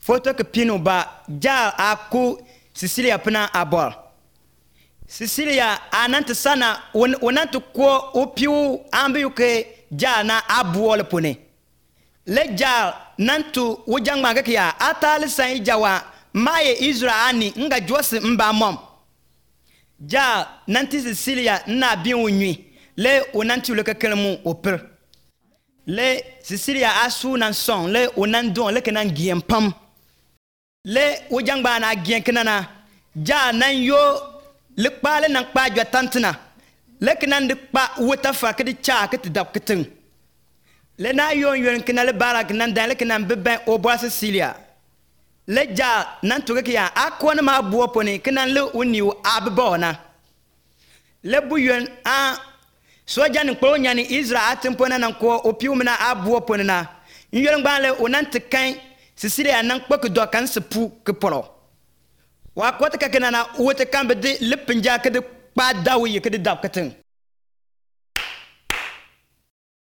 foto ke pinu ba ja aku Sicilia pena abor. Sicilia anant sana wonant ko opiu ambi ke ja na abuol pone. Le ja nantu wujang magakia atal sai jawa maye Israani nga josi mba mom. Ja nanti Sicilia na bi unwi le wonanti le kekelmu opir. Le Sicilia asu nan son le wonandon le kenan giempam. Le wujang ba na gien kenana ja nan yo le kpale nan kpa jwa tantna le kenan de kpa wota fa ke de cha ke dab ketin le na yon kenan le barak nan dan le kenan beben o bois Sicilia le ja nan to ke ya akon ma buo poni kenan le uniu abbona le buyon a soja ni kpo nyani Israel atempona nan ko opiumna abuo poni na yon gba le onante kan Sicilia nan kpo ke do kan se pu ke polo wa kwata ka kenana wote kambe de le pinja ke de pa dawi ke de dab ketin